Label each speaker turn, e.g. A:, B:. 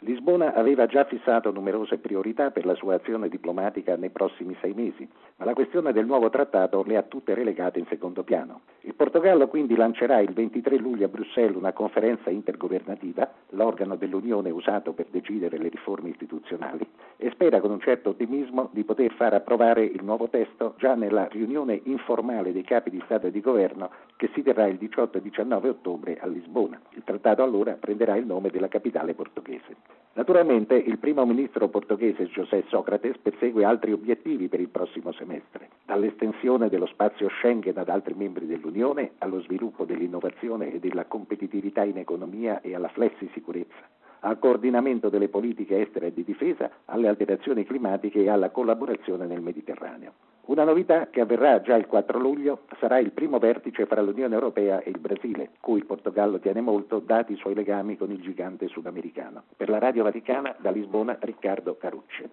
A: Lisbona aveva già fissato numerose priorità per la sua azione diplomatica nei prossimi 6 mesi, ma la questione del nuovo trattato le ha tutte relegate in secondo piano. Il Portogallo quindi lancerà il 23 luglio a Bruxelles una conferenza intergovernativa, l'organo dell'Unione usato per decidere le riforme istituzionali, e spera con un certo ottimismo di poter far approvare il nuovo testo già nella riunione informale dei capi di Stato e di Governo che si terrà il 18 e 19 ottobre a Lisbona. Il trattato allora prenderà il nome della capitale portoghese. Naturalmente il primo ministro portoghese José Sócrates persegue altri obiettivi per il prossimo semestre, dall'estensione dello spazio Schengen ad altri membri dell'Unione allo sviluppo dell'innovazione e della competitività in economia e alla flessicurezza, al coordinamento delle politiche estere e di difesa, alle alterazioni climatiche e alla collaborazione nel Mediterraneo. Una novità che avverrà già il 4 luglio sarà il primo vertice fra l'Unione Europea e il Brasile, cui il Portogallo tiene molto, dati i suoi legami con il gigante sudamericano. Per la Radio Vaticana, da Lisbona, Riccardo Carucci.